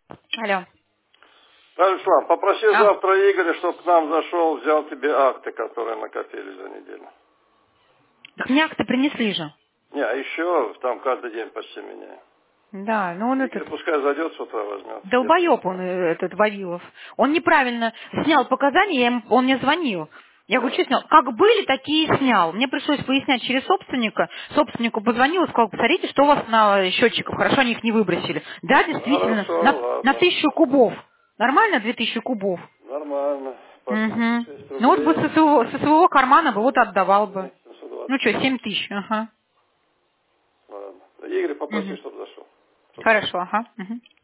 Алло. Руслан, попроси завтра Игоря, чтобы к нам зашел, взял тебе акты, которые накопились за неделю. Так мне акты принесли же. Не, а еще там каждый день почти меняю. Да, ну он Игорь пускай зайдет с утра, возьмет. долбоеб он, этот Вавилов. Он неправильно снял показания, он мне звонил. Я говорю, что снял? Как были, такие и снял. Мне пришлось пояснять через собственника. Собственнику позвонил и сказал, посмотрите, что у вас на счетчиках. Хорошо, они их не выбросили. Да, действительно, Хорошо, на 1000 кубов. Нормально 2000 кубов? Нормально. По Угу. 36 Ну вот бы рублей. со своего кармана бы вот отдавал бы. 720. Ну что, 7000, ага. Ладно. Игорь, попроси, Угу. чтобы зашел. Хорошо, ага. Угу.